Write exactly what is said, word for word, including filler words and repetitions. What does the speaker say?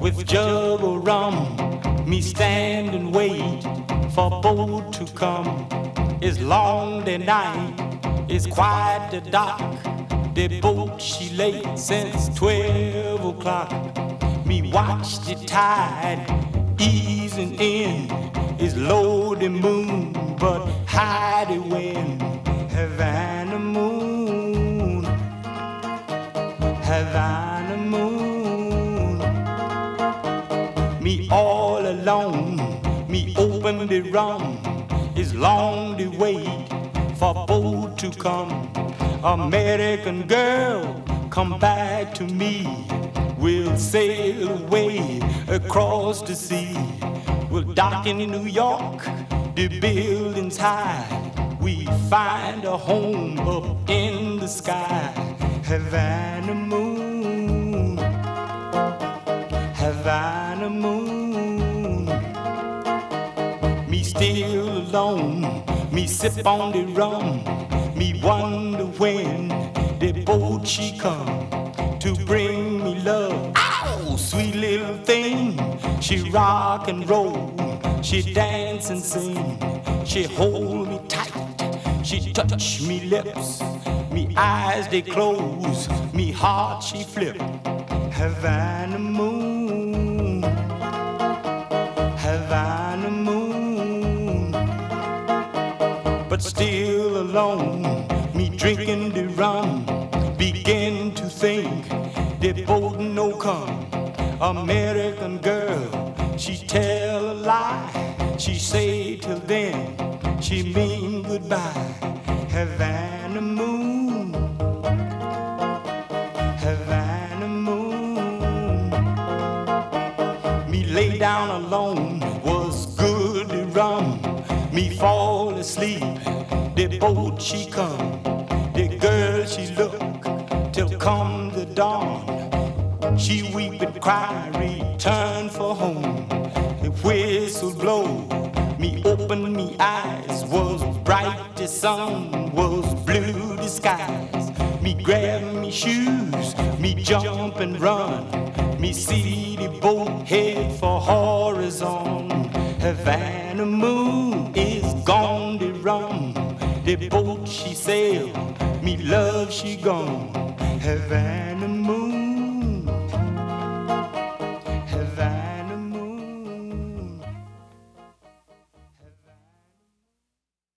with jug of rum. Me stand and wait for boat to come. It's long the night, it's quiet the dark. The boat she late since twelve o'clock. Me watch the tide easing in. It's low the moon, but high the wind. Havana moon, Havana moon. Me all alone, me open the rum. It's long the wait for boat to come. American girl, come back to me. We'll sail away across the sea. We'll dock in New York, the buildings high. We find a home up in the sky. Havana moon, Havana moon. Me still alone, me sip on the rum. Me wonder when the boat she come to bring me love. Ow, sweet little thing. She rock and roll, she dance and sing. She hold me tight, she touch me lips. Me eyes they close, me heart she flip. Havana moon, Havana moon. But still alone, me drinking the rum. Begin to think the boat no come. American girl, she tell a lie. She say till then, she mean goodbye. Havana moon, Havana moon. Me lay down alone, was good to rum. Me fall asleep, the boat she come. The girl she look, till come the dawn. She weep and cry, return for home. The whistle blow, me open me eyes. Was bright the sun, was blue the skies. Me grab me shoes, me jump and run. Me see the boat head for horizon. Havana moon is gone to rum. The boat she sail, me love she gone. Havana moon.